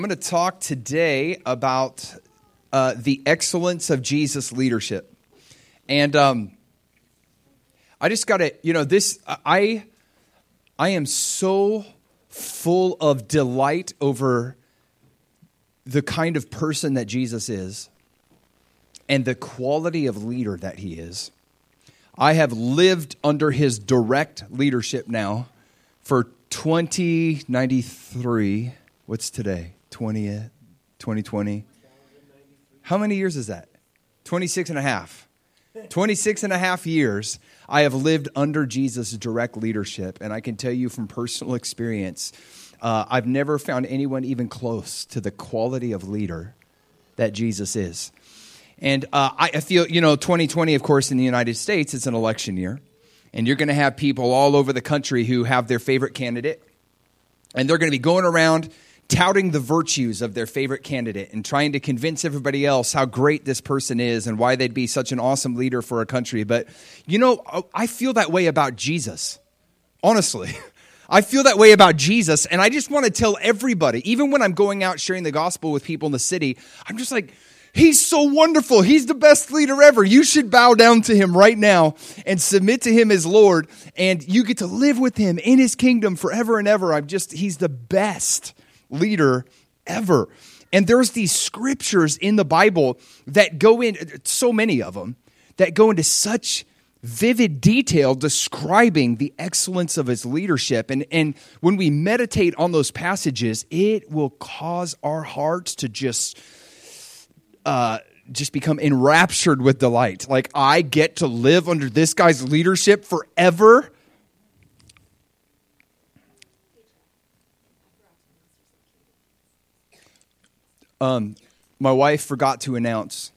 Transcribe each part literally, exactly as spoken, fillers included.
I'm going to talk today about uh, the excellence of Jesus' leadership. And um, I just got to, you know, this, I, I am so full of delight over the kind of person that Jesus is and the quality of leader that he is. I have lived under his direct leadership now for twenty ninety-three. What's today? twentieth, twenty twenty. How many years is that? twenty-six and a half. twenty-six and a half years I have lived under Jesus' direct leadership. And I can tell you from personal experience, uh, I've never found anyone even close to the quality of leader that Jesus is. And uh, I feel, you know, twenty twenty, of course, in the United States, it's an election year. And you're going to have people all over the country who have their favorite candidate. And they're going to be going around touting the virtues of their favorite candidate and trying to convince everybody else how great this person is and why they'd be such an awesome leader for a country. But, you know, I feel that way about Jesus. Honestly, I feel that way about Jesus. And I just want to tell everybody, even when I'm going out sharing the gospel with people in the city, I'm just like, he's so wonderful. He's the best leader ever. You should bow down to him right now and submit to him as Lord. And you get to live with him in his kingdom forever and ever. I'm just, he's the best leader ever. And there's these scriptures in the Bible that go in, so many of them, that go into such vivid detail describing the excellence of his leadership. And, and when we meditate on those passages, it will cause our hearts to just, uh, just become enraptured with delight. Like, I get to live under this guy's leadership forever. Um, my wife forgot to announce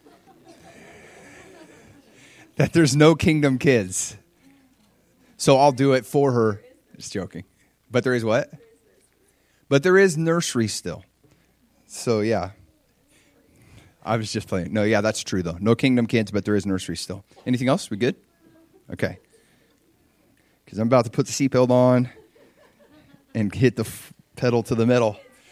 that there's no Kingdom Kids. So I'll do it for her. Just joking. But there is what? But there is nursery still. So yeah. I was just playing. No, yeah, that's true though. No Kingdom Kids, but there is nursery still. Anything else? We good? Okay. Because I'm about to put the seatbelt on and hit the f- pedal to the metal.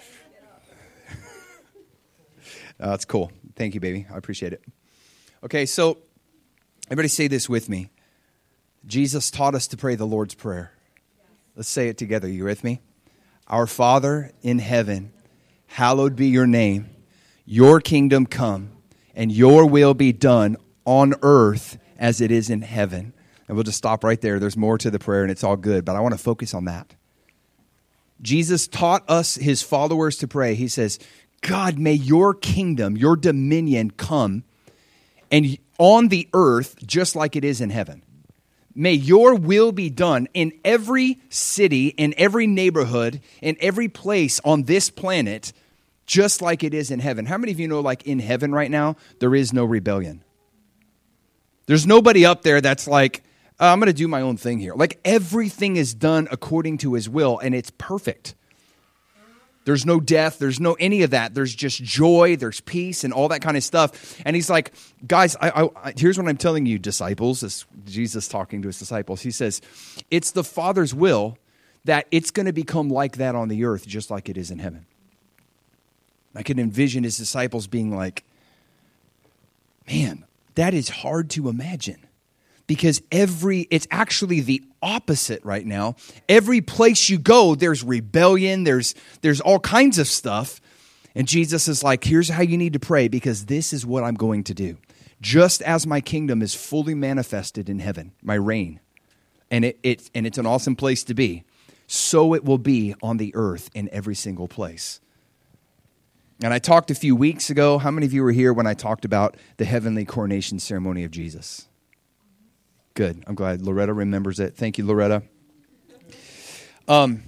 Uh, that's cool. Thank you, baby. I appreciate it. Okay, so everybody say this with me. Jesus taught us to pray the Lord's Prayer. Let's say it together. You with me? Our Father in heaven, hallowed be your name. Your kingdom come, and your will be done on earth as it is in heaven. And we'll just stop right there. There's more to the prayer, and it's all good, but I want to focus on that. Jesus taught us, his followers, to pray. He says, God, may your kingdom, your dominion come and on the earth just like it is in heaven. May your will be done in every city, in every neighborhood, in every place on this planet, just like it is in heaven. How many of you know, like, in heaven right now, there is no rebellion? There's nobody up there that's like, oh, I'm going to do my own thing here. Like, everything is done according to his will, and it's perfect. There's no death. There's no any of that. There's just joy. There's peace and all that kind of stuff. And he's like, guys, I, I, here's what I'm telling you, disciples. This Jesus talking to his disciples. He says, it's the Father's will that it's going to become like that on the earth, just like it is in heaven. I can envision his disciples being like, man, that is hard to imagine. Because every, it's actually the opposite right now. Every place you go, there's rebellion, there's there's all kinds of stuff. And Jesus is like, here's how you need to pray, because this is what I'm going to do. Just as my kingdom is fully manifested in heaven, my reign, and it, it and it's an awesome place to be, so it will be on the earth in every single place. And I talked a few weeks ago, how many of you were here when I talked about the heavenly coronation ceremony of Jesus? Good. I'm glad Loretta remembers it. Thank you, Loretta. Um,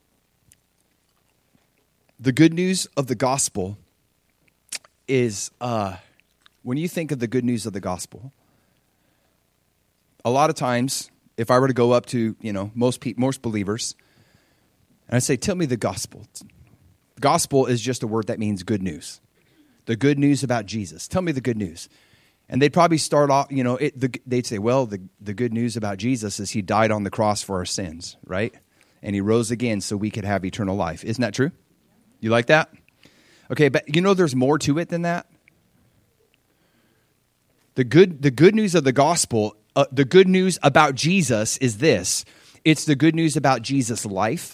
the good news of the gospel is, uh, when you think of the good news of the gospel, a lot of times, if I were to go up to, you know, most pe- most believers, and I say, tell me the gospel. Gospel is just a word that means good news. The good news about Jesus. Tell me the good news. And they'd probably start off, you know, it, the, they'd say, well, the, the good news about Jesus is he died on the cross for our sins, right? And he rose again so we could have eternal life. Isn't that true? You like that? Okay, but you know there's more to it than that? The good, the good news of the gospel, uh, the good news about Jesus is this. It's the good news about Jesus' life.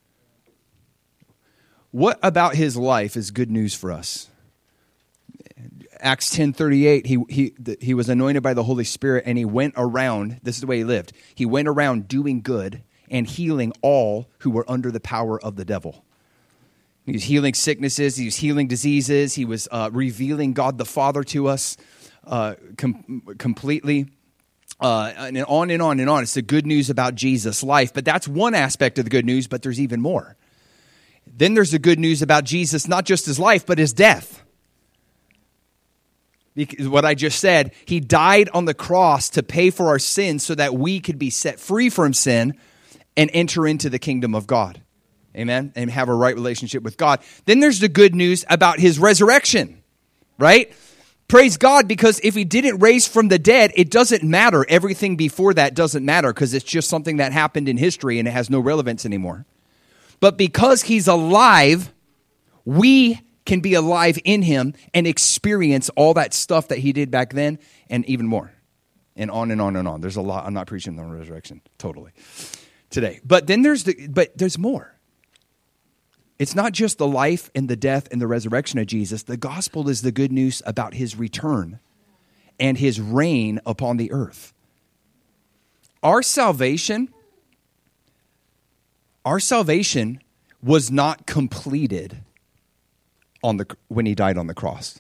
What about his life is good news for us? Acts ten thirty-eight, he, he, he was anointed by the Holy Spirit, and he went around, this is the way he lived, he went around doing good and healing all who were under the power of the devil. He was healing sicknesses, he was healing diseases, he was uh, revealing God the Father to us uh, com- completely. Uh, and on and on and on. It's the good news about Jesus' life. But that's one aspect of the good news, but there's even more. Then there's the good news about Jesus, not just his life, but his death. Because what I just said, he died on the cross to pay for our sins so that we could be set free from sin and enter into the kingdom of God. Amen? And have a right relationship with God. Then there's the good news about his resurrection, right? Praise God, because if he didn't raise from the dead, it doesn't matter. Everything before that doesn't matter because it's just something that happened in history and it has no relevance anymore. But because he's alive, we can be alive in him and experience all that stuff that he did back then and even more. And on and on and on. There's a lot. I'm not preaching on the resurrection totally today. But then there's the but there's more. It's not just the life and the death and the resurrection of Jesus. The gospel is the good news about his return and his reign upon the earth. Our salvation, our salvation was not completed on the when he died on the cross.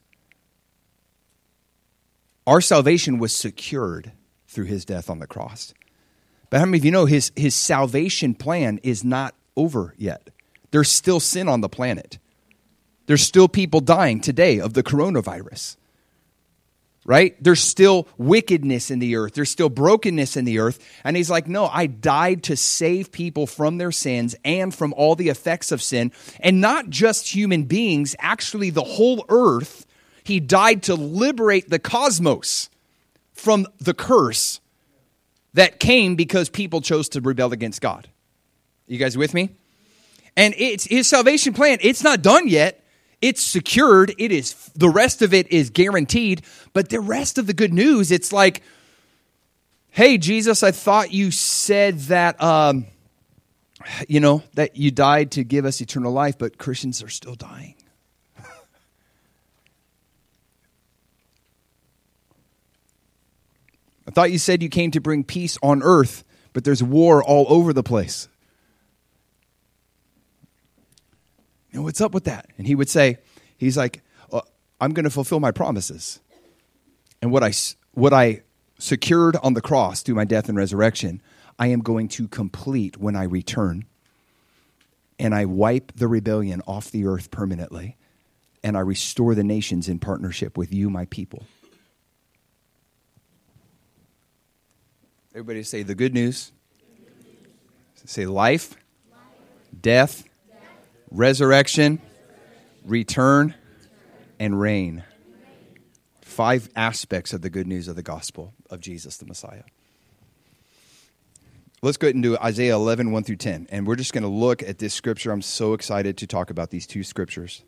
Our salvation was secured through his death on the cross. But how many of you know his, his salvation plan is not over yet? There's still sin on the planet. There's still people dying today of the coronavirus. Right? There's still wickedness in the earth. There's still brokenness in the earth. And he's like, no, I died to save people from their sins and from all the effects of sin. And not just human beings, actually the whole earth. He died to liberate the cosmos from the curse that came because people chose to rebel against God. You guys with me? And it's his salvation plan. It's not done yet. It's secured. It is, the rest of it is guaranteed. But the rest of the good news, it's like, hey, Jesus, I thought you said that, um, you know, that you died to give us eternal life, but Christians are still dying. I thought you said you came to bring peace on earth, but there's war all over the place. You know, what's up with that? And he would say, he's like, oh, I'm going to fulfill my promises. And what I, what I secured on the cross through my death and resurrection, I am going to complete when I return. And I wipe the rebellion off the earth permanently. And I restore the nations in partnership with you, my people. Everybody say the good news. Say life, death, resurrection, return, and reign. Five aspects of the good news of the gospel of Jesus the Messiah. Let's go ahead and do Isaiah eleven, one through ten. And we're just going to look at this scripture. I'm so excited to talk about these two scriptures.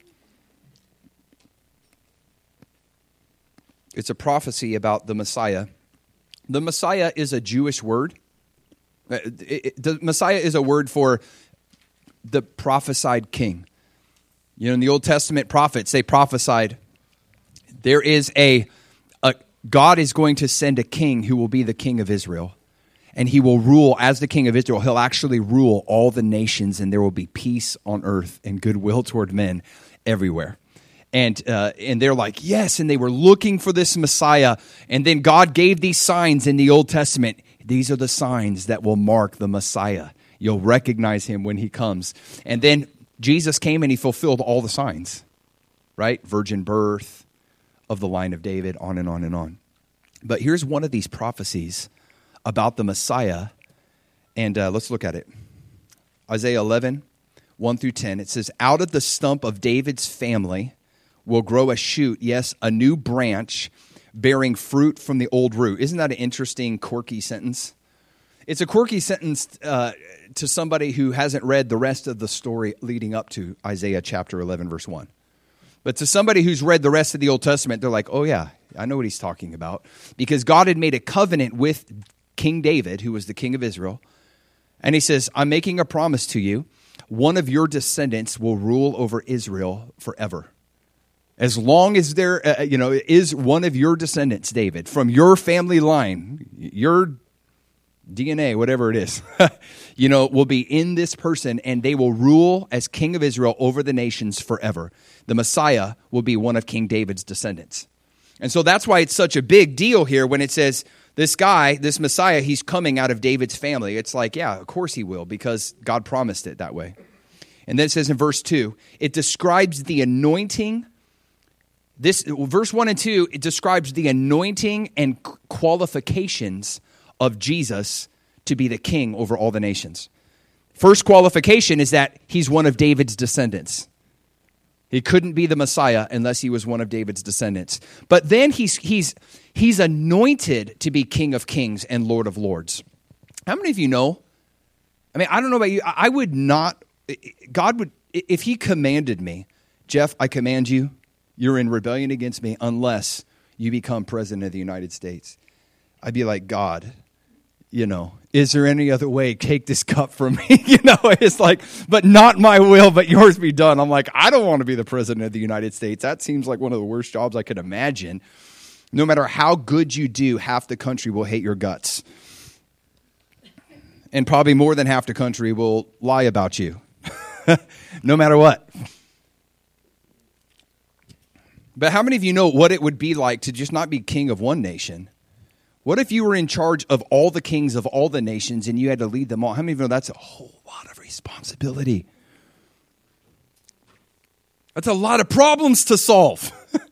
It's a prophecy about the Messiah. The Messiah is a Jewish word. It, it, the Messiah is a word for the prophesied king. You know, in the Old Testament, prophets, they prophesied. There is a, a, God is going to send a king who will be the king of Israel. And he will rule as the king of Israel. He'll actually rule all the nations, and there will be peace on earth and goodwill toward men everywhere. And uh, and they're like, yes, and they were looking for this Messiah. And then God gave these signs in the Old Testament. These are the signs that will mark the Messiah. You'll recognize him when he comes. And then Jesus came and he fulfilled all the signs, right? Virgin birth, of the line of David, on and on and on. But here's one of these prophecies about the Messiah. And uh, let's look at it. Isaiah eleven, one through ten. It says, out of the stump of David's family will grow a shoot, yes, a new branch bearing fruit from the old root. Isn't that an interesting, quirky sentence? It's a quirky sentence uh, to somebody who hasn't read the rest of the story leading up to Isaiah chapter eleven, verse one. But to somebody who's read the rest of the Old Testament, they're like, oh yeah, I know what he's talking about. Because God had made a covenant with King David, who was the king of Israel. And he says, I'm making a promise to you. One of your descendants will rule over Israel forever. As long as there, uh, you know, is one of your descendants, David, from your family line, your D N A, whatever it is, you know, will be in this person, and they will rule as king of Israel over the nations forever. The Messiah will be one of King David's descendants. And so that's why it's such a big deal here when it says this guy, this Messiah, he's coming out of David's family. It's like, yeah, of course he will, because God promised it that way. And then it says in verse two, it describes the anointing. This verse one and two, it describes the anointing and qualifications of Jesus to be the king over all the nations. First qualification is that he's one of David's descendants. He couldn't be the Messiah unless he was one of David's descendants. But then he's he's he's anointed to be King of Kings and Lord of Lords. How many of you know? I mean, I don't know about you. I would not, God would, if he commanded me, Jeff, I command you, you're in rebellion against me unless you become president of the United States. I'd be like, God, you know, is there any other way? Take this cup from me. You know, it's like, but not my will, but yours be done. I'm like, I don't want to be the president of the United States. That seems like one of the worst jobs I could imagine. No matter how good you do, half the country will hate your guts. And probably more than half the country will lie about you. No matter what. But how many of you know what it would be like to just not be king of one nation? What if you were in charge of all the kings of all the nations and you had to lead them all? How many of you know that's a whole lot of responsibility? That's a lot of problems to solve.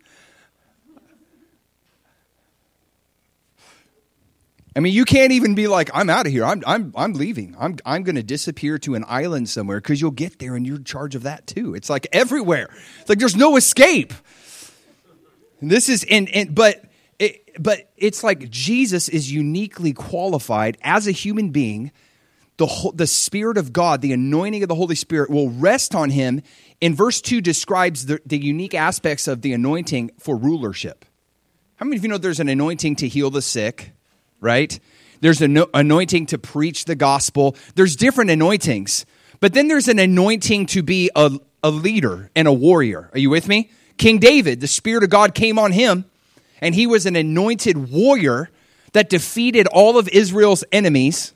I mean, you can't even be like, I'm out of here. I'm I'm I'm leaving. I'm I'm going to disappear to an island somewhere, because you'll get there and you're in charge of that too. It's like everywhere. It's like there's no escape. And this is and and but it, but it's like Jesus is uniquely qualified as a human being. The whole, the Spirit of God, the anointing of the Holy Spirit will rest on him. In verse two describes the, the unique aspects of the anointing for rulership. How many of you know there's an anointing to heal the sick? Right? There's an anointing to preach the gospel. There's different anointings. But then there's an anointing to be a, a leader and a warrior. Are you with me? King David, the Spirit of God came on him, and he was an anointed warrior that defeated all of Israel's enemies.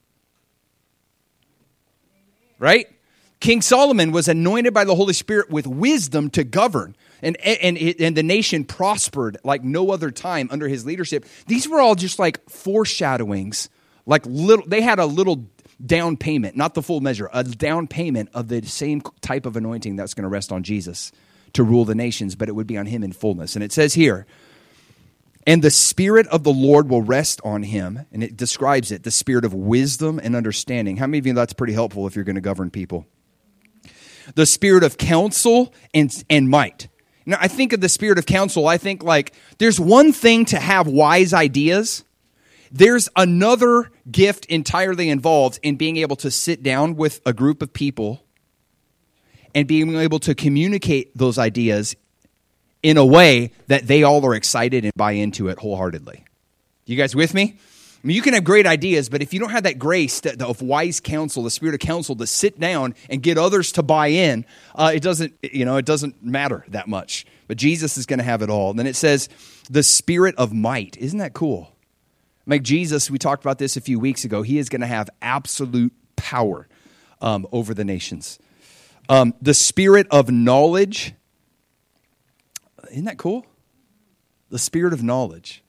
Right? King Solomon was anointed by the Holy Spirit with wisdom to govern. And, and, and the nation prospered like no other time under his leadership. These were all just like foreshadowings. Like little, they had a little down payment, not the full measure, a down payment of the same type of anointing that's going to rest on Jesus to rule the nations, but it would be on him in fullness. And it says here, and the Spirit of the Lord will rest on him. And it describes it, the spirit of wisdom and understanding. How many of you know that's pretty helpful if you're going to govern people? The spirit of counsel and, and might. Now, I think of the spirit of counsel, I think like there's one thing to have wise ideas. There's another gift entirely involved in being able to sit down with a group of people and being able to communicate those ideas in a way that they all are excited and buy into it wholeheartedly. You guys with me? I mean, you can have great ideas, but if you don't have that grace of wise counsel, the spirit of counsel, to sit down and get others to buy in, uh, it doesn't, you know, it doesn't matter that much. But Jesus is going to have it all. And then it says, the spirit of might. Isn't that cool? Like Jesus, we talked about this a few weeks ago. He is going to have absolute power um, over the nations. Um, the spirit of knowledge. Isn't that cool? The spirit of knowledge.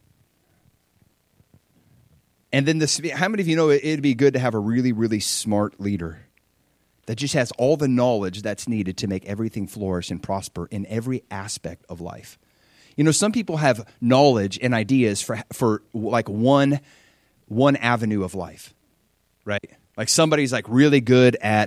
And then this, how many of you know it, it'd be good to have a really, really smart leader that just has all the knowledge that's needed to make everything flourish and prosper in every aspect of life? You know, some people have knowledge and ideas for for like one one avenue of life, right? Like somebody's like really good at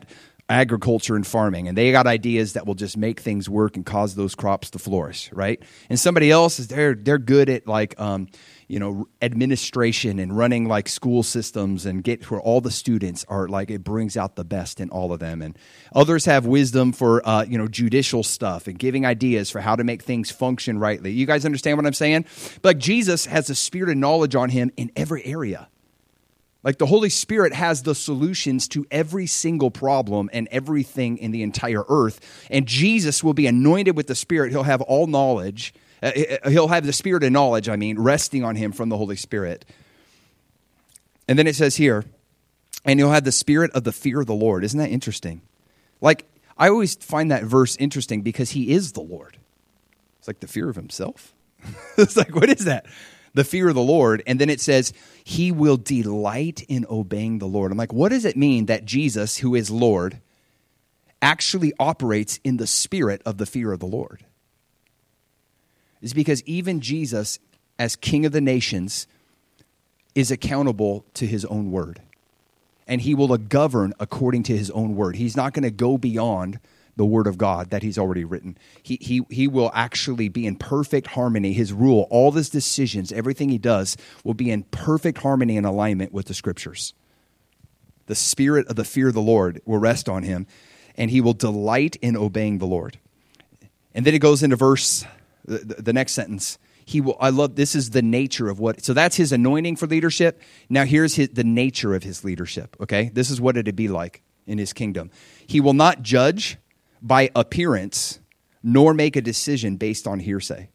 agriculture and farming, and they got ideas that will just make things work and cause those crops to flourish, right? And somebody else is they're they're good at like um, you know administration and running like school systems and get where all the students are like it brings out the best in all of them. And others have wisdom for uh, you know judicial stuff and giving ideas for how to make things function rightly. You guys understand what I'm saying? But like Jesus has the spirit of knowledge on him in every area. Like the Holy Spirit has the solutions to every single problem and everything in the entire earth. And Jesus will be anointed with the Spirit. He'll have all knowledge. Uh, he'll have the Spirit of knowledge, I mean, resting on him from the Holy Spirit. And then it says here, and he'll have the spirit of the fear of the Lord. Isn't that interesting? Like, I always find that verse interesting because he is the Lord. It's like the fear of himself. It's like, what is that? The fear of the Lord. And then it says, he will delight in obeying the Lord. I'm like, what does it mean that Jesus, who is Lord, actually operates in the spirit of the fear of the Lord? It's because even Jesus, as King of the nations, is accountable to his own word. And he will govern according to his own word. He's not going to go beyond the word of God that he's already written. He, he, he will actually be in perfect harmony. His rule, all his decisions, everything he does will be in perfect harmony and alignment with the scriptures. The spirit of the fear of the Lord will rest on him, and he will delight in obeying the Lord. And then it goes into verse, the, the next sentence. He will. I love, this is the nature of what, so that's his anointing for leadership. Now here's his, the nature of his leadership, okay? This is what it'd be like in his kingdom. He will not judge by appearance, nor make a decision based on hearsay.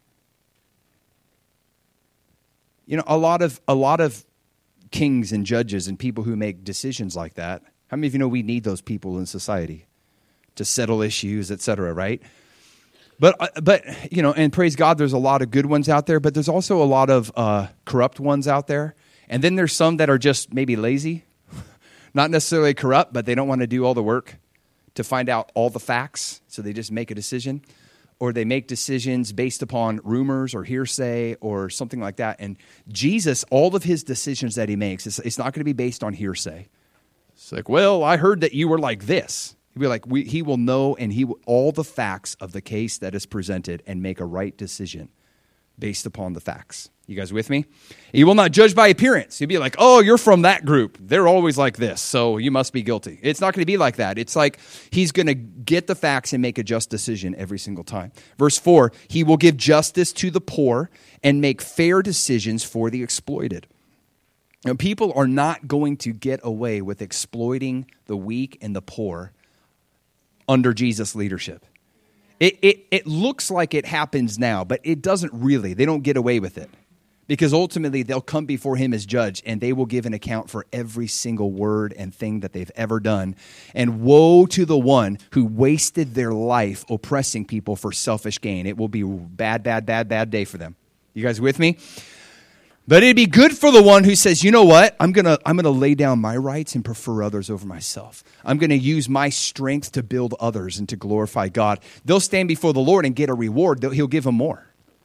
You know, a lot of a lot of kings and judges and people who make decisions like that. How many of you know we need those people in society to settle issues, et cetera, right? But but you know, and praise God, there's a lot of good ones out there, but there's also a lot of uh, corrupt ones out there, and then there's some that are just maybe lazy, not necessarily corrupt, but they don't want to do all the work to find out all the facts, so they just make a decision, or they make decisions based upon rumors or hearsay or something like that. And Jesus, all of his decisions that he makes, it's, it's not going to be based on hearsay. It's like, well, I heard that you were like this. He'll be like, we, he will know and he will, all the facts of the case that is presented and make a right decision based upon the facts. You guys with me? He will not judge by appearance. He'll be like, oh, you're from that group. They're always like this, so you must be guilty. It's not going to be like that. It's like he's going to get the facts and make a just decision every single time. Verse four, he will give justice to the poor and make fair decisions for the exploited. Now, people are not going to get away with exploiting the weak and the poor under Jesus' leadership. It, it, it looks like it happens now, but it doesn't really. They don't get away with it. Because ultimately, they'll come before him as judge, and they will give an account for every single word and thing that they've ever done. And woe to the one who wasted their life oppressing people for selfish gain. It will be a bad, bad, bad, bad day for them. You guys with me? But it'd be good for the one who says, you know what? I'm going to I'm gonna lay down my rights and prefer others over myself. I'm going to use my strength to build others and to glorify God. They'll stand before the Lord and get a reward. He'll give them more.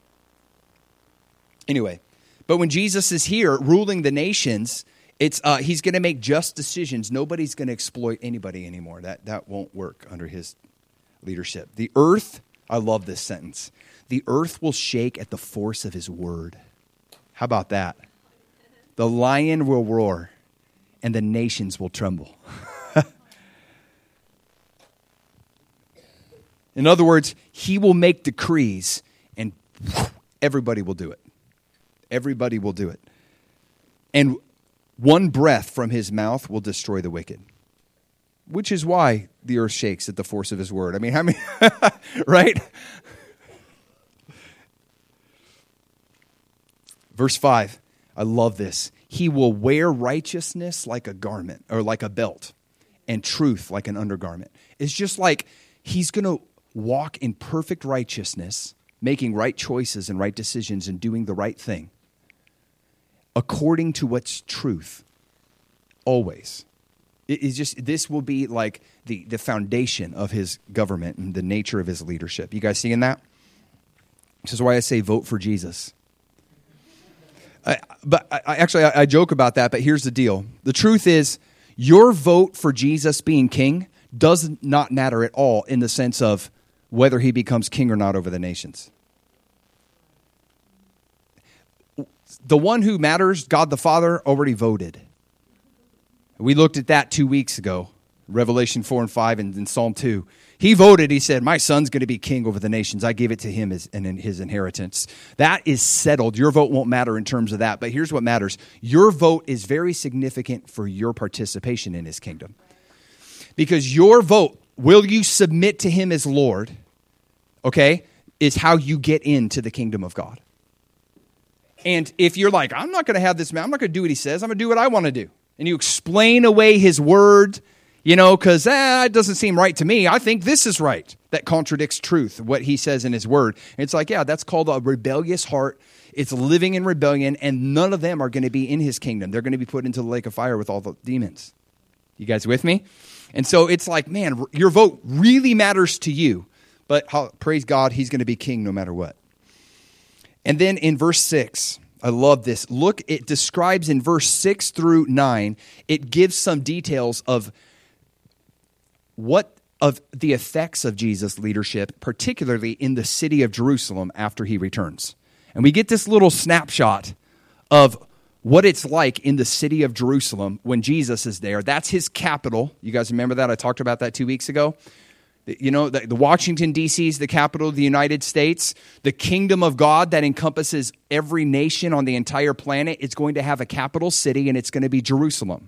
Anyway. But when Jesus is here ruling the nations, it's uh, he's going to make just decisions. Nobody's going to exploit anybody anymore. That that won't work under his leadership. The earth, I love this sentence. The earth will shake at the force of his word. How about that? The lion will roar and the nations will tremble. In other words, he will make decrees and everybody will do it. Everybody will do it. And one breath from his mouth will destroy the wicked. Which is why the earth shakes at the force of his word. I mean, how many, right? Verse five, I love this. He will wear righteousness like a garment, or like a belt, and truth like an undergarment. It's just like he's going to walk in perfect righteousness, making right choices and right decisions and doing the right thing according to what's truth, always. It is just, this will be like the, the foundation of his government and the nature of his leadership. You guys seeing that? This is why I say vote for Jesus. I, but I, I actually, I, I joke about that, but here's the deal. The truth is, your vote for Jesus being king does not matter at all in the sense of whether he becomes king or not over the nations. The one who matters, God the Father, already voted. We looked at that two weeks ago, Revelation four and five and in Psalm two. He voted, he said, my son's going to be king over the nations. I gave it to him as and in his inheritance. That is settled. Your vote won't matter in terms of that, but here's what matters. Your vote is very significant for your participation in his kingdom. Because your vote, will you submit to him as Lord, okay, is how you get into the kingdom of God. And if you're like, I'm not going to have this man, I'm not going to do what he says, I'm going to do what I want to do. And you explain away his word, you know, because eh, it doesn't seem right to me. I think this is right. That contradicts truth, what he says in his word. And it's like, yeah, that's called a rebellious heart. It's living in rebellion, and none of them are going to be in his kingdom. They're going to be put into the lake of fire with all the demons. You guys with me? And so it's like, man, your vote really matters to you. But praise God, he's going to be king no matter what. And then in verse six, I love this. Look, it describes in verse six through nine, it gives some details of what of the effects of Jesus' leadership, particularly in the city of Jerusalem after he returns. And we get this little snapshot of what it's like in the city of Jerusalem when Jesus is there. That's his capital. You guys remember that? I talked about that two weeks ago. You know, the, the Washington, D C is the capital of the United States. The kingdom of God that encompasses every nation on the entire planet, it's going to have a capital city, and it's going to be Jerusalem.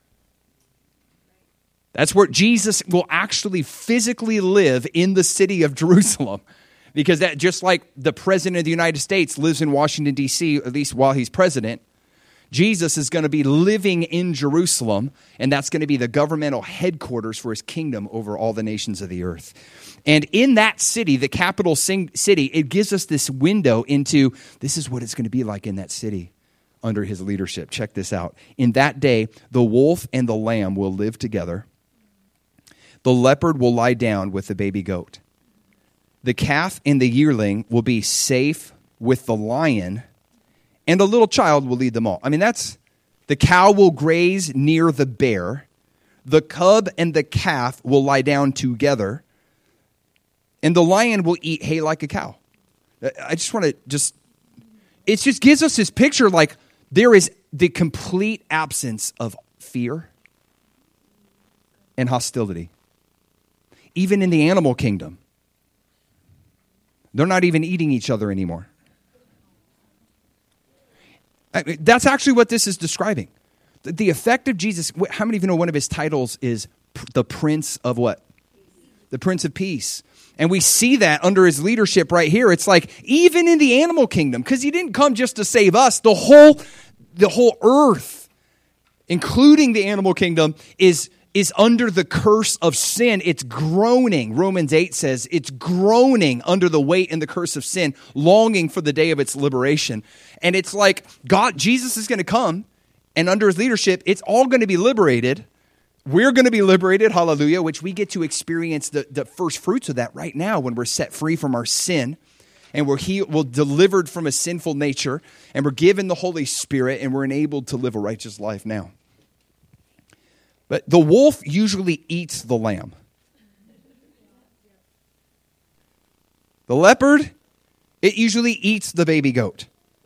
That's where Jesus will actually physically live, in the city of Jerusalem. Because that, just like the president of the United States lives in Washington, D C, at least while he's president, Jesus is going to be living in Jerusalem, and that's going to be the governmental headquarters for his kingdom over all the nations of the earth. And in that city, the capital city, it gives us this window into this is what it's going to be like in that city under his leadership. Check this out. In that day, the wolf and the lamb will live together. The leopard will lie down with the baby goat. The calf and the yearling will be safe with the lion, and a little child will lead them all. I mean, that's, the cow will graze near the bear. The cub and the calf will lie down together. And the lion will eat hay like a cow. I just want to just, it just gives us this picture like there is the complete absence of fear and hostility. Even in the animal kingdom. They're not even eating each other anymore. I mean, that's actually what this is describing. The, the effect of Jesus, how many of you know one of his titles is the Prince of what? The Prince of Peace. And we see that under his leadership right here. It's like, even in the animal kingdom, because he didn't come just to save us, the whole, the whole earth, including the animal kingdom, is is under the curse of sin. It's groaning. Romans eight says it's groaning under the weight and the curse of sin, longing for the day of its liberation. And it's like God, Jesus is going to come, and under his leadership, it's all going to be liberated. We're going to be liberated, hallelujah, which we get to experience the, the first fruits of that right now when we're set free from our sin. And we're, he, we're delivered from a sinful nature, and we're given the Holy Spirit, and we're enabled to live a righteous life now. But the wolf usually eats the lamb. The leopard, it usually eats the baby goat.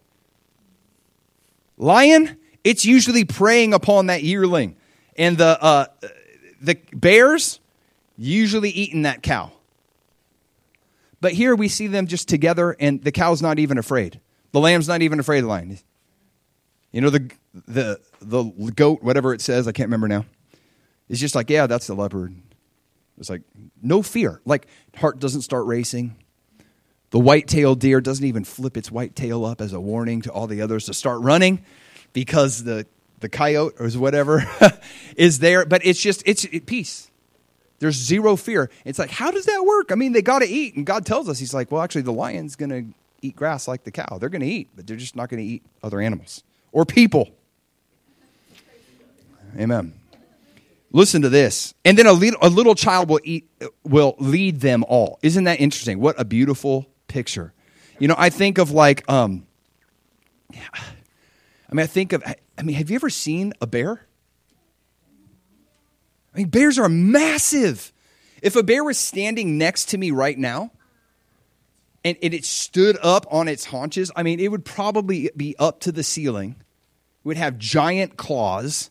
Lion, it's usually preying upon that yearling. And the uh, the bears, usually eating that cow. But here we see them just together, and the cow's not even afraid. The lamb's not even afraid of the lion. You know, the the the goat, whatever it says, I can't remember now. It's just like, yeah, that's the leopard. It's like, no fear. Like, heart doesn't start racing. The white-tailed deer doesn't even flip its white tail up as a warning to all the others to start running because the, the coyote or whatever is there. But it's just, it's it, peace. There's zero fear. It's like, how does that work? I mean, they got to eat. And God tells us, he's like, well, actually, the lion's going to eat grass like the cow. They're going to eat, but they're just not going to eat other animals or people. Amen. Listen to this. And then a little, a little child will eat, will lead them all. Isn't that interesting? What a beautiful picture. You know, I think of like, um, yeah, I mean, I think of, I mean, have you ever seen a bear? I mean, bears are massive. If a bear was standing next to me right now, and, and it stood up on its haunches, I mean, it would probably be up to the ceiling. It would have giant claws.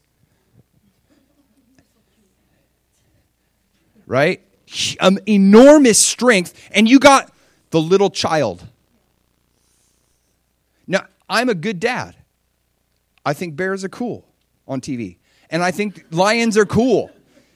Right? Um, enormous strength. And you got the little child. Now, I'm a good dad. I think bears are cool on T V. And I think lions are cool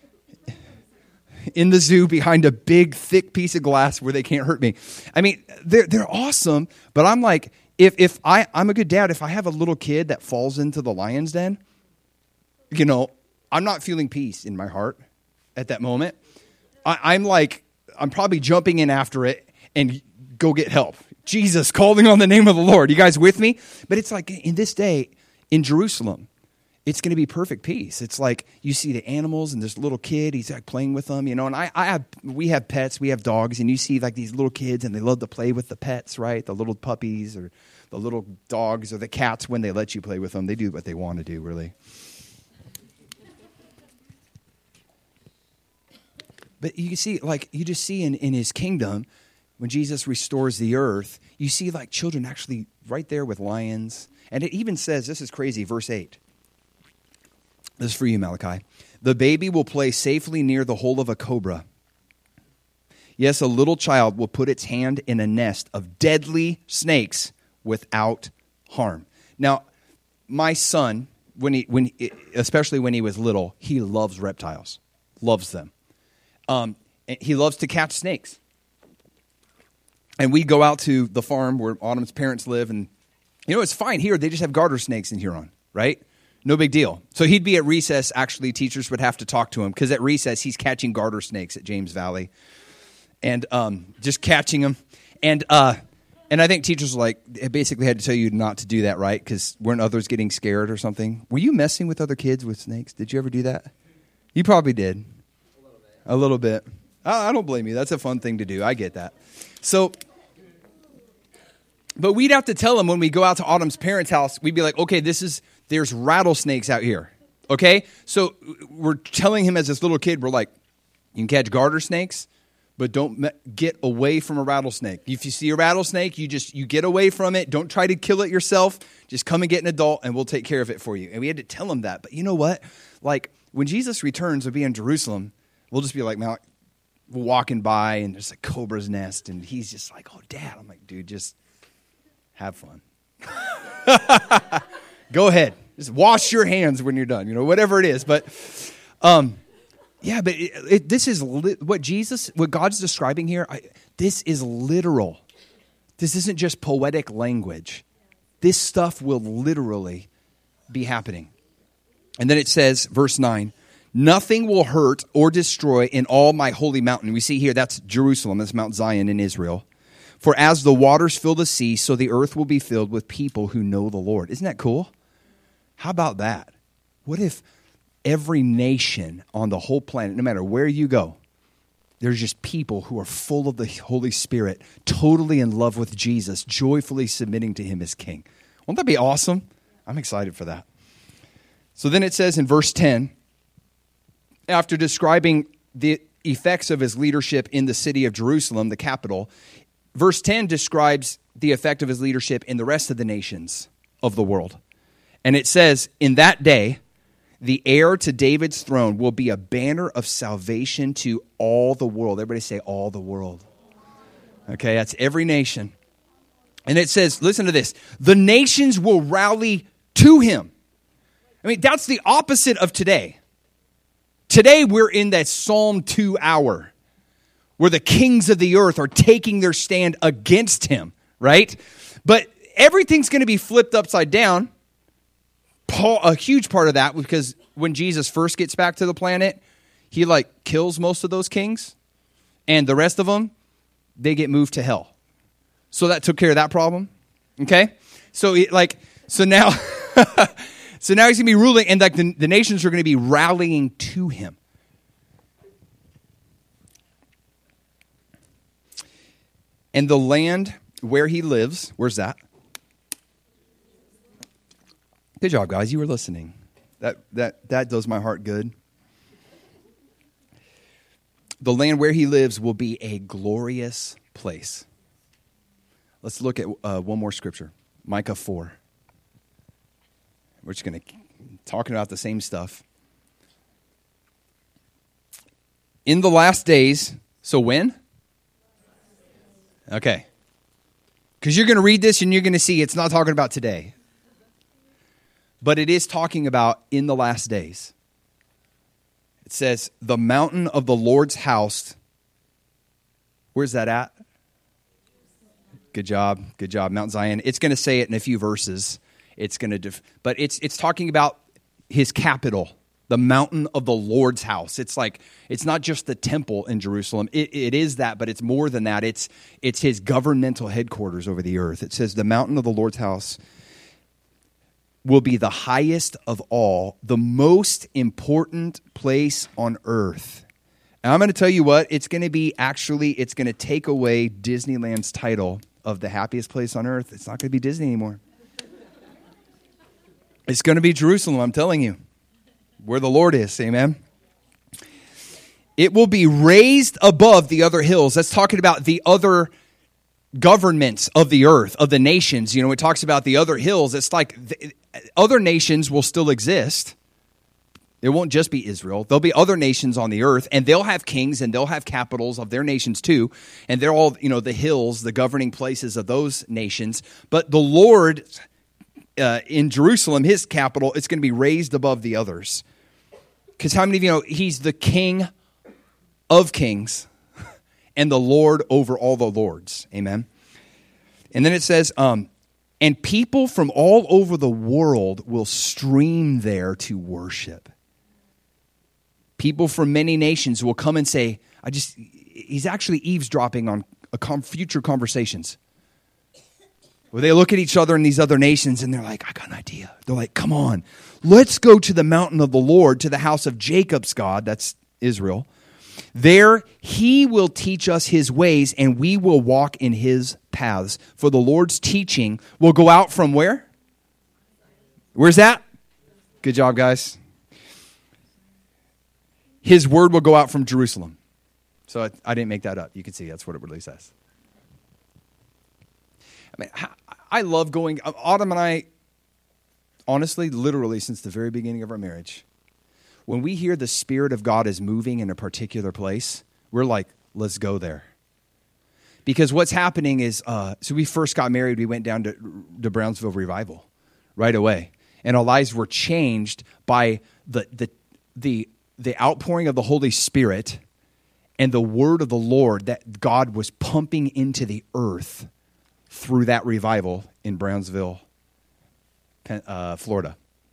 in the zoo behind a big, thick piece of glass where they can't hurt me. I mean, they're they're awesome, but I'm like, if if I, I'm a good dad, if I have a little kid that falls into the lion's den, you know, I'm not feeling peace in my heart at that moment. I, I'm like, I'm probably jumping in after it and go get help. Jesus, calling on the name of the Lord. You guys with me? But it's like in this day in Jerusalem, it's going to be perfect peace. It's like you see the animals and this little kid, he's like playing with them, you know, and I, I have, we have pets, we have dogs, and you see like these little kids and they love to play with the pets, right? The little puppies or the little dogs or the cats when they let you play with them. They do what they want to do, really. But you see, like, you just see in, in his kingdom, when Jesus restores the earth, you see like children actually right there with lions. And it even says, this is crazy, verse eight. This is for you, Malachi. The baby will play safely near the hole of a cobra. Yes, a little child will put its hand in a nest of deadly snakes without harm. Now, my son, when he, when especially when he was little, he loves reptiles, loves them. Um, and he loves to catch snakes. And we go out to the farm where Autumn's parents live, and you know, it's fine here. They just have garter snakes in Huron, right? No big deal. So he'd be at recess. Actually, teachers would have to talk to him because at recess, he's catching garter snakes at James Valley and um, just catching them. And uh, and I think teachers were like, they basically had to tell you not to do that, right? Because weren't others getting scared or something? Were you messing with other kids with snakes? Did you ever do that? You probably did. A little bit. A little bit. I, I don't blame you. That's a fun thing to do. I get that. So... But we'd have to tell them when we go out to Autumn's parents' house, we'd be like, okay, this is, there's rattlesnakes out here, okay? So we're telling him as this little kid, we're like, you can catch garter snakes, but don't me- get away from a rattlesnake. If you see a rattlesnake, you just, you get away from it. Don't try to kill it yourself. Just come and get an adult and we'll take care of it for you. And we had to tell him that. But you know what? Like when Jesus returns, we'll be in Jerusalem, we'll just be like, Mal- we're walking by and there's a cobra's nest. And he's just like, oh, Dad. I'm like, dude, just... have fun. Go ahead. Just wash your hands when you're done, you know, whatever it is. But, um, yeah, but it, it, this is li- what Jesus, what God's describing here. I, this is literal. This isn't just poetic language. This stuff will literally be happening. And then it says, verse nine, nothing will hurt or destroy in all my holy mountain. We see here, that's Jerusalem. That's Mount Zion in Israel. For as the waters fill the sea, so the earth will be filled with people who know the Lord. Isn't that cool? How about that? What if every nation on the whole planet, no matter where you go, there's just people who are full of the Holy Spirit, totally in love with Jesus, joyfully submitting to him as king. Won't that be awesome? I'm excited for that. So then it says in verse ten, after describing the effects of his leadership in the city of Jerusalem, the capital, verse ten describes the effect of his leadership in the rest of the nations of the world. And it says, in that day, the heir to David's throne will be a banner of salvation to all the world. Everybody say all the world. Okay, that's every nation. And it says, listen to this, the nations will rally to him. I mean, that's the opposite of today. Today, we're in that Psalm two hour where the kings of the earth are taking their stand against him, right? But everything's going to be flipped upside down. Paul, a huge part of that, because when Jesus first gets back to the planet, he like kills most of those kings, and the rest of them, they get moved to hell. So that took care of that problem, okay? So it, like, so now, so now he's going to be ruling, and like the, the nations are going to be rallying to him. And the land where he lives, where's that? Good job, guys. You were listening. That that that does my heart good. the land where he lives will be a glorious place. Let's look at uh, one more scripture, Micah four. We're just going to talking about the same stuff. In the last days, so when? Okay. Because you're going to read this and you're going to see it's not talking about today. But it is talking about in the last days. It says, the mountain of the Lord's house. Where's that at? Good job. Good job. Mount Zion. It's going to say it in a few verses. It's going to, def- but it's it's talking about his capital, the mountain of the Lord's house. It's like, it's not just the temple in Jerusalem. It, it is that, but it's more than that. It's it's his governmental headquarters over the earth. It says the mountain of the Lord's house will be the highest of all, the most important place on earth. And I'm going to tell you what, it's going to be actually, it's going to take away Disneyland's title of the happiest place on earth. It's not going to be Disney anymore. It's going to be Jerusalem, I'm telling you, where the Lord is, amen? It will be raised above the other hills. That's talking about the other governments of the earth, of the nations. You know, it talks about the other hills. It's like the, other nations will still exist. It won't just be Israel. There'll be other nations on the earth, and they'll have kings, and they'll have capitals of their nations too. And they're all, you know, the hills, the governing places of those nations. But the Lord uh, in Jerusalem, his capital, it's going to be raised above the others. Because how many of you know he's the King of kings and the Lord over all the lords? Amen. And then it says, um, and people from all over the world will stream there to worship. People from many nations will come and say, I just, he's actually eavesdropping on a com- future conversations. Where they look at each other in these other nations and they're like, I got an idea. They're like, come on, let's go to the mountain of the Lord, to the house of Jacob's God, that's Israel. There he will teach us his ways and we will walk in his paths. For the Lord's teaching will go out from where? Where's that? Good job, guys. His word will go out from Jerusalem. So I, I didn't make that up. You can see that's what it really says. I mean, I love going, Autumn and I, honestly, literally since the very beginning of our marriage, when we hear the Spirit of God is moving in a particular place, we're like, let's go there. Because what's happening is, uh, so we first got married, we went down to, to Brownsville Revival right away. And our lives were changed by the, the, the, the outpouring of the Holy Spirit and the word of the Lord that God was pumping into the earth through that revival in Brownsville, uh, Florida.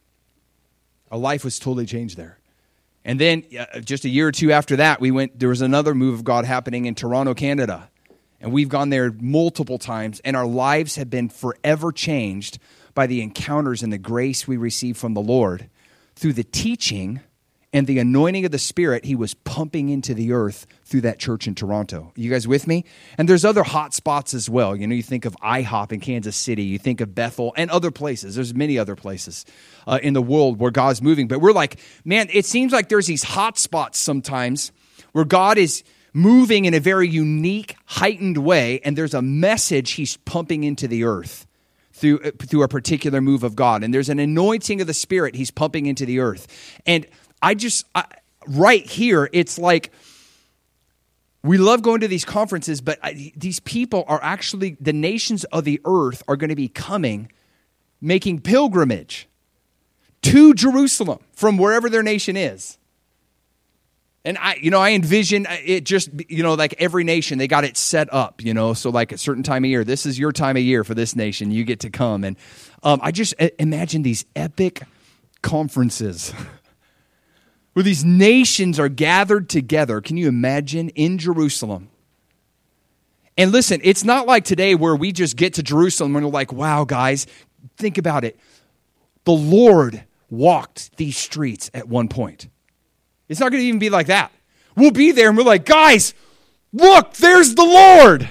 Our life was totally changed there. And then uh, just a year or two after that, we went. There was another move of God happening in Toronto, Canada. And we've gone there multiple times, and our lives have been forever changed by the encounters and the grace we receive from the Lord through the teaching and the anointing of the Spirit he was pumping into the earth through that church in Toronto. You guys with me? And there's other hot spots as well. You know, you think of IHOP in Kansas City. You think of Bethel and other places. There's many other places uh, in the world where God's moving. But we're like, man, it seems like there's these hot spots sometimes where God is moving in a very unique, heightened way, and there's a message he's pumping into the earth through, through a particular move of God. And there's an anointing of the Spirit he's pumping into the earth. And I just, I, right here, it's like, we love going to these conferences, but I, these people are actually, the nations of the earth are going to be coming, making pilgrimage to Jerusalem from wherever their nation is. And I, you know, I envision it just, you know, like every nation, they got it set up, you know, so like a certain time of year, this is your time of year for this nation, you get to come. And um, I just imagine these epic conferences where these nations are gathered together. Can you imagine in Jerusalem? And listen, it's not like today where we just get to Jerusalem and we're like, wow, guys, think about it. The Lord walked these streets at one point. It's not going to even be like that. We'll be there and we're like, guys, look, there's the Lord.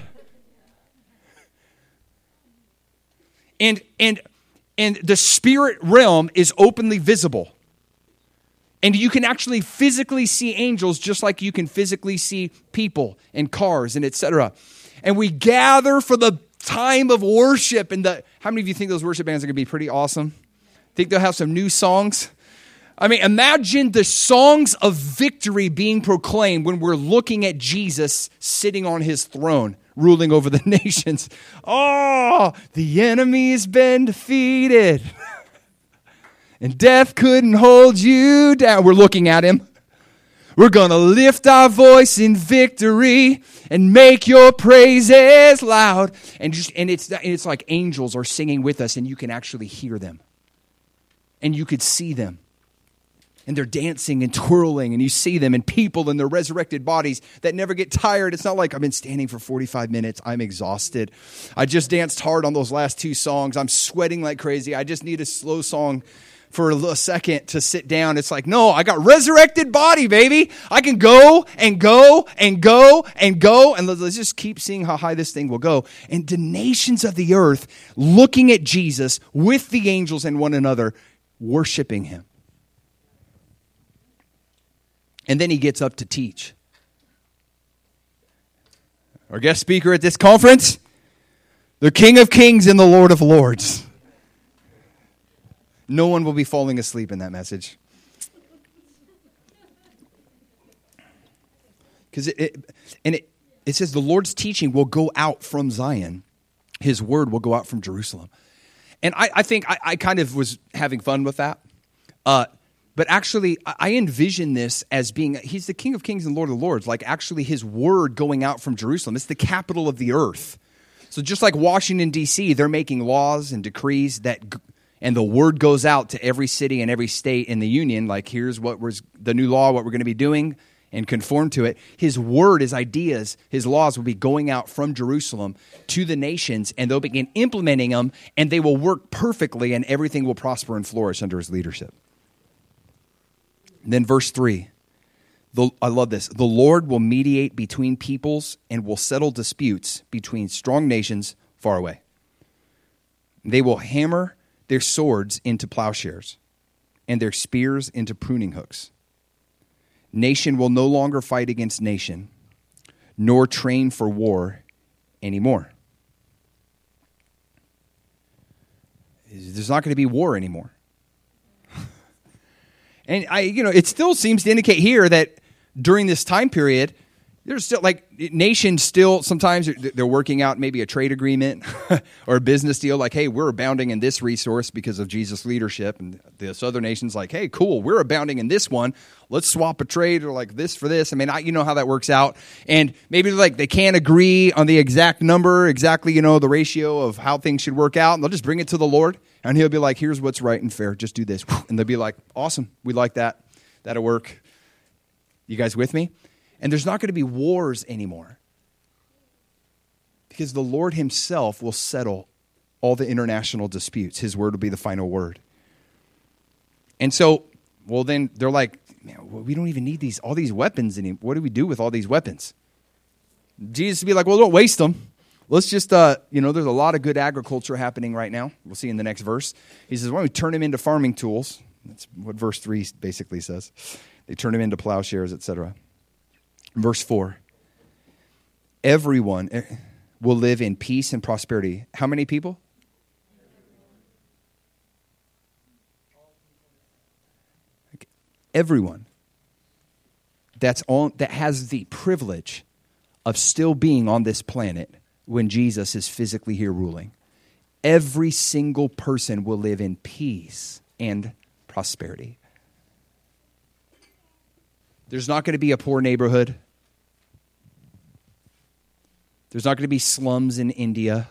And, and, and the spirit realm is openly visible. And you can actually physically see angels just like you can physically see people and cars and et cetera. And we gather for the time of worship. And the, how many of you think those worship bands are going to be pretty awesome? Think they'll have some new songs? I mean, imagine the songs of victory being proclaimed when we're looking at Jesus sitting on his throne, ruling over the nations. Oh, the enemy's been defeated. And death couldn't hold you down. We're looking at him. We're going to lift our voice in victory and make your praises loud. And just and it's and it's like angels are singing with us, and you can actually hear them. And you could see them. And they're dancing and twirling, and you see them, and people in their resurrected bodies that never get tired. It's not like I've been standing for forty-five minutes. I'm exhausted. I just danced hard on those last two songs. I'm sweating like crazy. I just need a slow song for a second to sit down. It's like, no, I got resurrected body, baby. I can go and go and go and go. And let's just keep seeing how high this thing will go. And the nations of the earth looking at Jesus with the angels and one another, worshiping him. And then he gets up to teach. Our guest speaker at this conference, the King of Kings and the Lord of Lords. No one will be falling asleep in that message. Because it, it, and it, it says the Lord's teaching will go out from Zion. His word will go out from Jerusalem. And I, I think I, I kind of was having fun with that. Uh, but actually, I envision this as being, he's the King of Kings and Lord of Lords, like actually his word going out from Jerusalem. It's the capital of the earth. So just like Washington, D C, they're making laws and decrees that, and the word goes out to every city and every state in the union, like here's what was the new law, what we're going to be doing, and conform to it. His word, his ideas, his laws will be going out from Jerusalem to the nations, and they'll begin implementing them, and they will work perfectly, and everything will prosper and flourish under his leadership. And then verse three, the, I love this. The Lord will mediate between peoples and will settle disputes between strong nations far away. They will hammer their swords into plowshares and their spears into pruning hooks. Nation will no longer fight against nation, nor train for war anymore. There's not going to be war anymore. And I, you know, it still seems to indicate here that during this time period, there's still like nations still sometimes they're working out maybe a trade agreement or a business deal. Like, hey, we're abounding in this resource because of Jesus' leadership, and this other nation's like, hey, cool, we're abounding in this one. Let's swap a trade or like this for this. I mean, I, you know how that works out. And maybe like they can't agree on the exact number, exactly, you know, the ratio of how things should work out, and they'll just bring it to the Lord. And he'll be like, here's what's right and fair. Just do this. And they'll be like, awesome. We like that. That'll work. You guys with me? And there's not going to be wars anymore. Because the Lord himself will settle all the international disputes. His word will be the final word. And so, well, then they're like, man, we don't even need these all these weapons anymore. What do we do with all these weapons? Jesus would be like, well, don't waste them. Let's just, uh, you know, there's a lot of good agriculture happening right now. We'll see in the next verse. He says, why don't we turn them into farming tools? That's what verse three basically says. They turn them into plowshares, et cetera. Verse four. Everyone will live in peace and prosperity. How many people? Everyone. That's all, that has the privilege of still being on this planet when Jesus is physically here ruling. Every single person will live in peace and prosperity. There's not going to be a poor neighborhood. There's not going to be slums in India.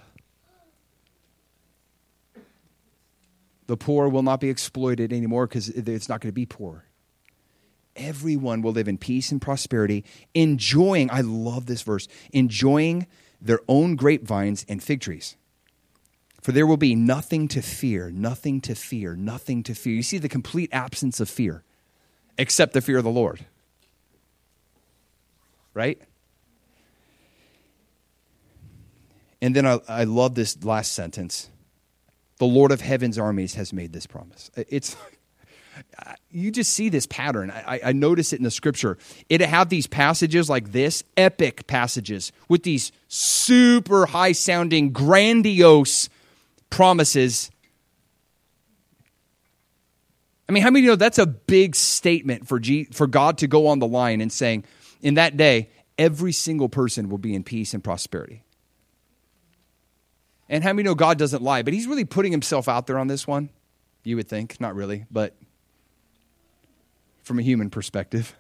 The poor will not be exploited anymore because it's not going to be poor. Everyone will live in peace and prosperity, enjoying, I love this verse, enjoying their own grapevines and fig trees. For there will be nothing to fear, nothing to fear, nothing to fear. You see the complete absence of fear, except the fear of the Lord. Right? And then I, I love this last sentence. The Lord of heaven's armies has made this promise. It's, You just see this pattern. I, I notice it in the scripture. It'll have these passages like this, epic passages, with these super high-sounding, grandiose promises. I mean, how many know that's a big statement for G, for God to go on the line and saying, in that day, every single person will be in peace and prosperity. And how many know God doesn't lie? But he's really putting himself out there on this one. You would think. Not really, but from a human perspective.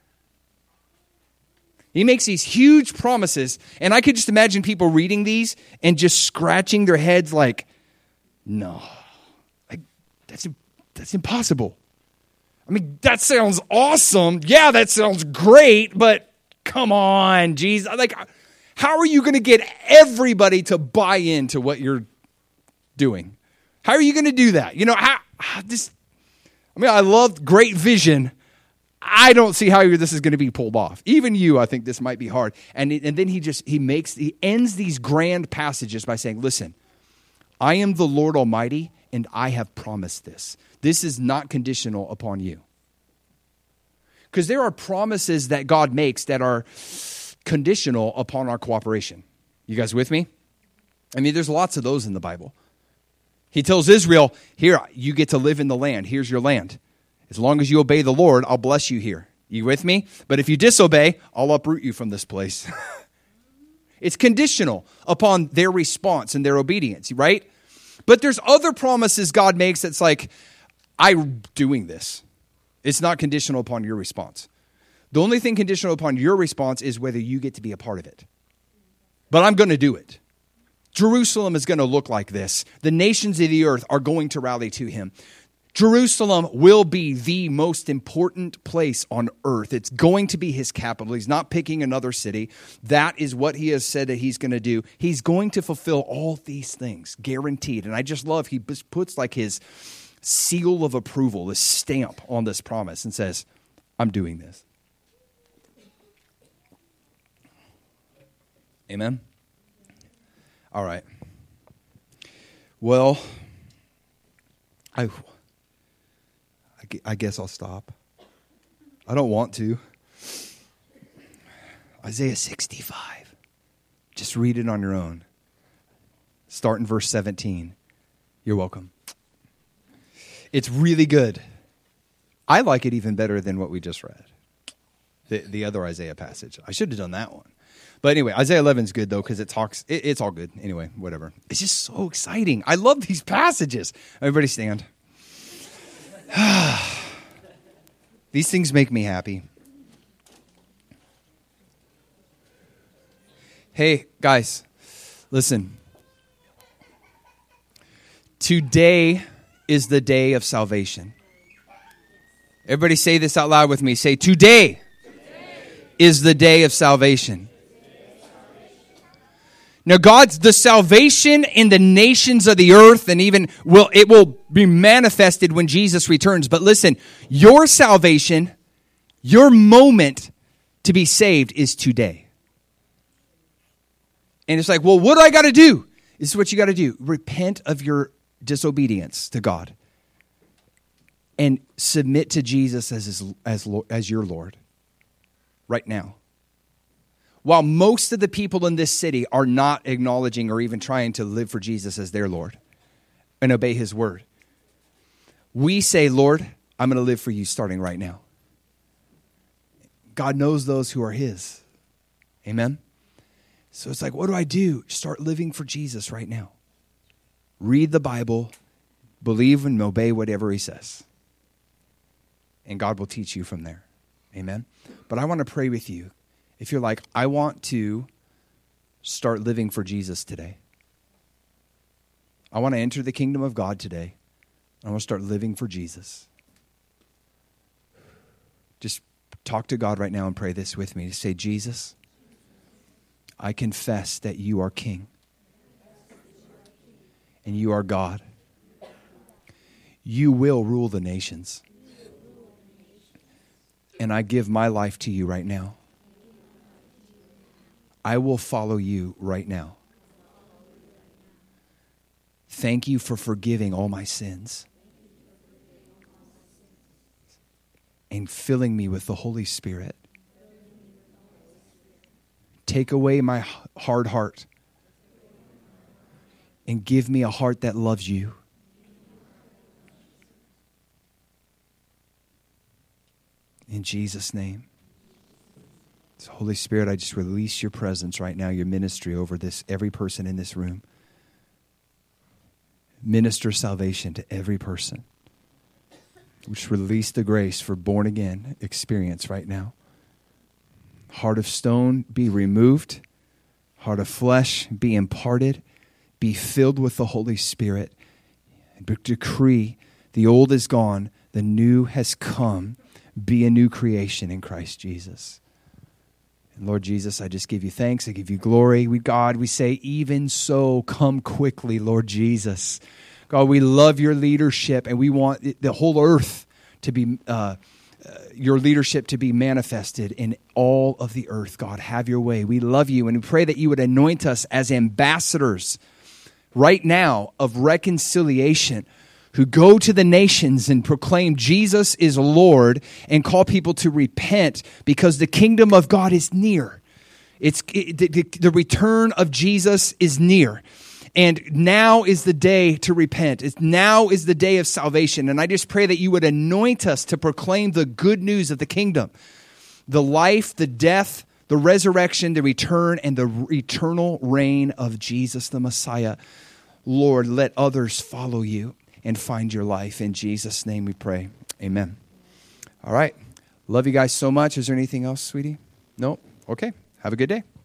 He makes these huge promises, and I could just imagine people reading these and just scratching their heads like, no, like, that's, that's impossible. I mean, that sounds awesome. Yeah, that sounds great, but come on, Jesus. Like, how are you going to get everybody to buy into what you're doing? How are you going to do that? You know, how, how this, I mean, I love great vision. I don't see how this is going to be pulled off. Even you, I think this might be hard. And, and then he just, he makes, he ends these grand passages by saying, listen, I am the Lord Almighty, and I have promised this. This is not conditional upon you. Because there are promises that God makes that are conditional upon our cooperation. You guys with me? I mean, there's lots of those in the Bible. He tells Israel, here, you get to live in the land. Here's your land. As long as you obey the Lord, I'll bless you here. You with me? But if you disobey, I'll uproot you from this place. It's conditional upon their response and their obedience, right? But there's other promises God makes that's like, I'm doing this. It's not conditional upon your response. The only thing conditional upon your response is whether you get to be a part of it. But I'm going to do it. Jerusalem is going to look like this. The nations of the earth are going to rally to him. Jerusalem will be the most important place on earth. It's going to be his capital. He's not picking another city. That is what he has said that he's going to do. He's going to fulfill all these things, guaranteed. And I just love he puts like his seal of approval, this stamp on this promise and says, I'm doing this. Amen? All right. Well, I, I guess I'll stop. I don't want to. Isaiah sixty-five. Just read it on your own. Start in verse seventeen. You're welcome. It's really good. I like it even better than what we just read. The, the other Isaiah passage. I should have done that one. But anyway, Isaiah eleven is good, though, because it talks, it, it's all good. Anyway, whatever. It's just so exciting. I love these passages. Everybody stand. These things make me happy. Hey, guys, listen. Today is the day of salvation. Everybody say this out loud with me. Say, today, today is the day of salvation. Now, God's the salvation in the nations of the earth, and even will it will be manifested when Jesus returns. But listen, your salvation, your moment to be saved is today. And it's like, well, what do I got to do? This is what you got to do. Repent of your disobedience to God and submit to Jesus as his, as as your Lord right now. While most of the people in this city are not acknowledging or even trying to live for Jesus as their Lord and obey his word, we say, Lord, I'm going to live for you starting right now. God knows those who are his. Amen? So it's like, what do I do? Start living for Jesus right now. Read the Bible, believe and obey whatever he says. And God will teach you from there. Amen? But I want to pray with you. If you're like, I want to start living for Jesus today. I want to enter the kingdom of God today. I want to start living for Jesus. Just talk to God right now and pray this with me. Just say, Jesus, I confess that you are King. And you are God. You will rule the nations. And I give my life to you right now. I will follow you right now. Thank you for forgiving all my sins. and filling me with the Holy Spirit. Take away my hard heart and give me a heart that loves you. In Jesus' name. So Holy Spirit, I just release your presence right now, your ministry over this, every person in this room. Minister salvation to every person. Just release the grace for born again experience right now. Heart of stone be removed. Heart of flesh be imparted. Be filled with the Holy Spirit. Decree the old is gone, the new has come. Be a new creation in Christ Jesus. And Lord Jesus, I just give you thanks. I give you glory. We, God, we say, even so, come quickly, Lord Jesus. God, we love your leadership, and we want the whole earth to be, uh, uh, your leadership to be manifested in all of the earth. God, have your way. We love you, and we pray that you would anoint us as ambassadors right now of reconciliation, who go to the nations and proclaim Jesus is Lord and call people to repent because the kingdom of God is near. It's it, the, the return of Jesus is near. And now is the day to repent. It's, now is the day of salvation. And I just pray that you would anoint us to proclaim the good news of the kingdom, the life, the death, the resurrection, the return, and the eternal reign of Jesus the Messiah. Lord, let others follow you and find your life. In Jesus' name we pray. Amen. All right. Love you guys so much. Is there anything else, sweetie? No? Okay. Have a good day.